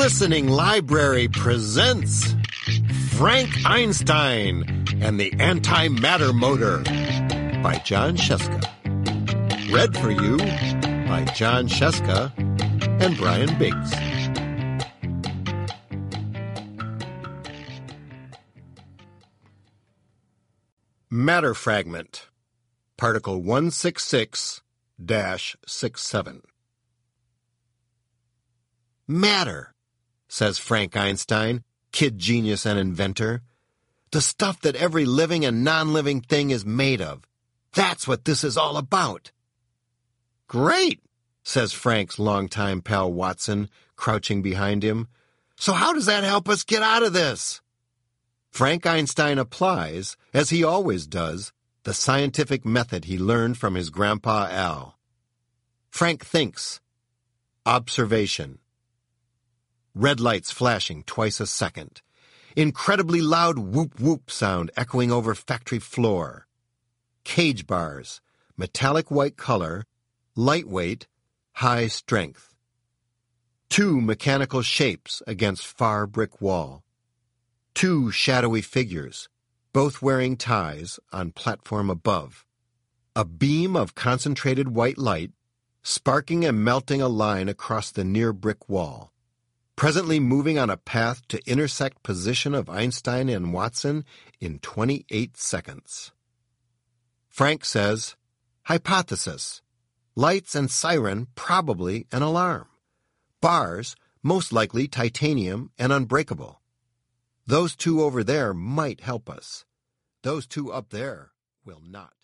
Listening Library presents Frank Einstein and the Antimatter Motor by Jon Scieszka. Read for you by Jon Scieszka and Brian Biggs. Matter Fragment, Particle 166-67. Matter, says Frank Einstein, kid genius and inventor. The stuff that every living and non-living thing is made of. That's what this is all about. Great, says Frank's longtime pal Watson, crouching behind him. So how does that help us get out of this? Frank Einstein applies, as he always does, the scientific method he learned from his grandpa Al. Frank thinks. Observation. Red lights flashing twice a second. Incredibly loud whoop-whoop sound echoing over factory floor. Cage bars, metallic white color, lightweight, high strength. Two mechanical shapes against far brick wall. Two shadowy figures, both wearing ties, on platform above. A beam of concentrated white light, sparking and melting a line across the near brick wall. Presently moving on a path to intersect position of Einstein and Watson in 28 seconds. Frank says, hypothesis. Lights and siren probably an alarm. Bars most likely titanium and unbreakable. Those two over there might help us. Those two up there will not.